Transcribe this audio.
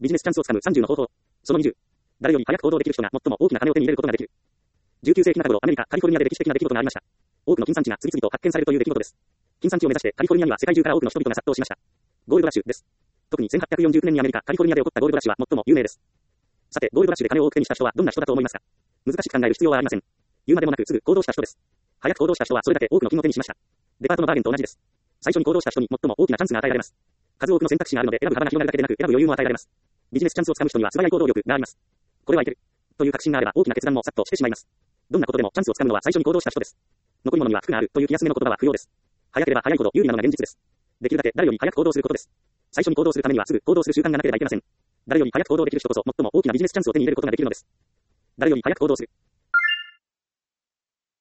ビジネスチャンスをつかむ30の方法。その20。誰より早く行動できる人が最も大きな金を手に入れることができる。19世紀中頃、アメリカ、カリフォルニアで歴史的な出来事がありました。多くの金産地が次々と発見されるという出来事です。金産地を目指してカリフォルニアには世界中から多くの人々が殺到しました。ゴールドラッシュです。特に1849年にアメリカ、カリフォルニアで起こったゴールドラッシュは最も有名です。さて、ゴールドラッシュで金を多く手にした人はどんな人だと思いますか？難しく考える必要はありません。言うまでもなくすぐ行動した人です。早く行動した人はそれだけ多くの金を手にしました。デパートのバーゲンと同じです。最初に行動した人に最も大きなチャンスが与えられます。数多くの選択肢があるので選ぶ幅が広がるだけでなく選ぶ余裕も与えられます。ビジネスチャンスをつかむ人には素早い行動力があります。これはいける。という確信があれば大きな決断もさっとしてしまいます。どんなことでもチャンスをつかむのは最初に行動した人です。残り物には福があるという気休めの言葉は不要です。早ければ早いほど有利なのが現実です。できるだけ誰より早く行動することです。最初に行動するためにはすぐ行動する習慣がなければいけません。誰より早く行動できる人こそ最も大きなビジネスチャンスを手に入れることができるのです。誰より早く行動する。